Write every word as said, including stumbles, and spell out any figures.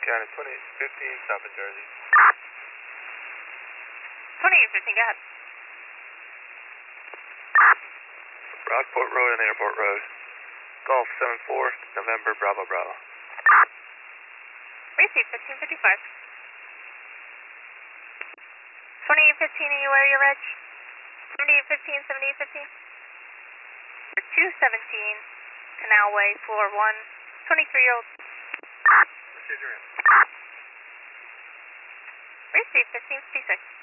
County, twenty fifteen, South of Jersey. twenty-eight fifteen, go ahead. Rockport Road and Airport Road. Golf seven four, November, Bravo, Bravo. Receive fifteen fifty-five. twenty-eight fifteen, are you where you're reg? seventy-eight fifteen, seventy-eight fifteen. For two seventeen, Canal Way, floor one, twenty-three-year-old. Receive your answer. Receive fifteen fifty-six.